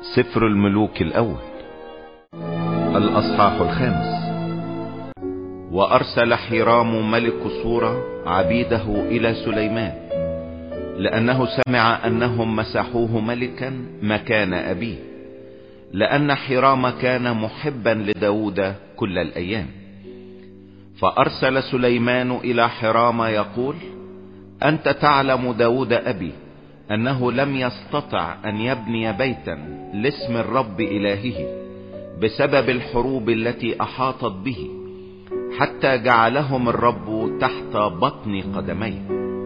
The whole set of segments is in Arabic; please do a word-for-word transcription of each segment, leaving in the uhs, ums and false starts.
سفر الملوك الأول الأصحاح الخامس. وأرسل حيرام ملك صورة عبيده إلى سليمان، لأنه سمع أنهم مسحوه ملكا مكان أبيه، لأن حيرام كان محبا لداود كل الأيام. فأرسل سليمان إلى حيرام يقول: أنت تعلم داود أبي أنه لم يستطع أن يبني بيتا لاسم الرب إلهه بسبب الحروب التي أحاطت به، حتى جعلهم الرب تحت بطن قدميه.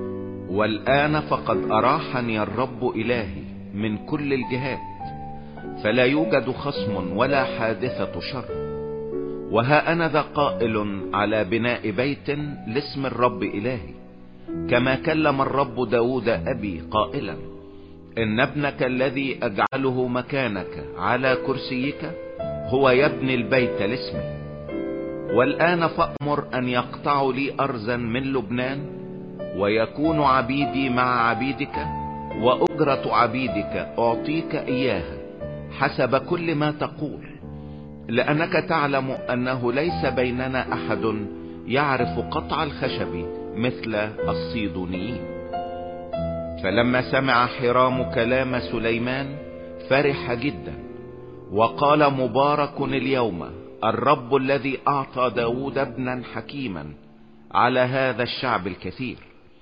والآن فقد أراحني الرب إلهي من كل الجهات، فلا يوجد خصم ولا حادثة شر. وها أنا ذا قائل على بناء بيت لاسم الرب إلهي، كما كلم الرب داود أبي قائلا: إن ابنك الذي أجعله مكانك على كرسيك هو يبني البيت لاسمي. والآن فأمر أن يقطعوا لي أرزا من لبنان، ويكون عبيدي مع عبيدك، وأجرة عبيدك أعطيك إياها حسب كل ما تقول، لأنك تعلم أنه ليس بيننا أحد يعرف قطع الخشب مثل الصيدونيين. فلما سمع حيرام كلام سليمان فرح جدا، وقال: مبارك اليوم الرب الذي أعطى داود ابنا حكيما على هذا الشعب الكثير.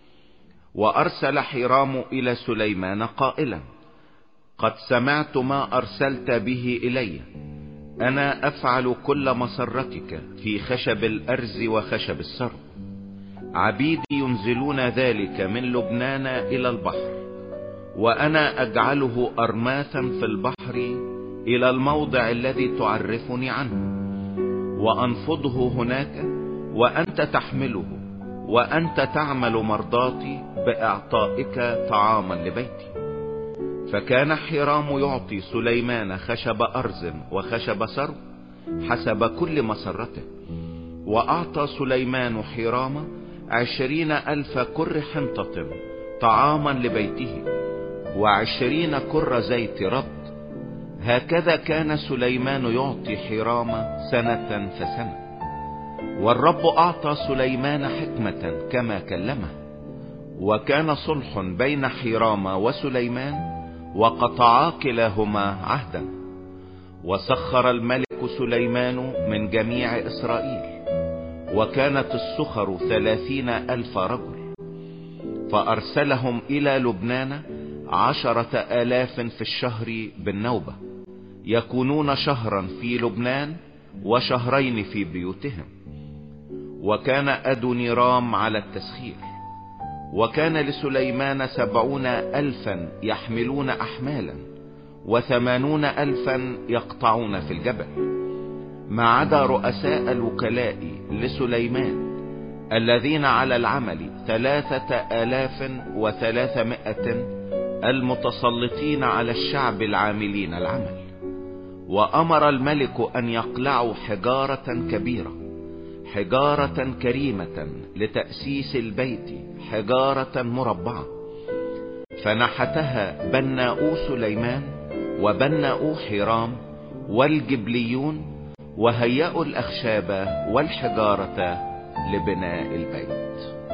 وأرسل حيرام إلى سليمان قائلا: قد سمعت ما أرسلت به إلي، أنا أفعل كل مسرتك في خشب الأرز وخشب السرو. عبيدي ينزلون ذلك من لبنان إلى البحر، وأنا أجعله أرماثا في البحر إلى الموضع الذي تعرفني عنه، وأنفضه هناك، وأنت تحمله، وأنت تعمل مرضاتي بإعطائك طعاما لبيتي. فكان حيرام يعطي سليمان خشب أرز وخشب سرو حسب كل مسرته. وأعطى سليمان حيرام عشرين ألف كر حنطة طعاما لبيته، وعشرين كر زيت رد. هكذا كان سليمان يعطي حيرام سنة فسنة. والرب أعطى سليمان حكمة كما كلمه. وكان صلح بين حيرام وسليمان، وقطعا كلاهما عهدا. وسخر الملك سليمان من جميع إسرائيل، وكانت السخر ثلاثين ألف رجل. فأرسلهم إلى لبنان عشرة آلاف في الشهر بالنوبة، يكونون شهرا في لبنان وشهرين في بيوتهم. وكان أدونيرام على التسخير. وكان لسليمان سبعون ألفا يحملون أحمالا، وثمانون ألفا يقطعون في الجبل، ما عدا رؤساء الوكلاء لسليمان الذين على العمل ثلاثة آلاف وثلاثمائة المتسلطين على الشعب العاملين العمل. وأمر الملك أن يقلعوا حجارة كبيرة، حجارة كريمة لتأسيس البيت، حجارة مربعة. فنحتها بناؤو سليمان وبناؤو حيرام والجبليون، وهيئوا الأخشاب والحجارة لبناء البيت.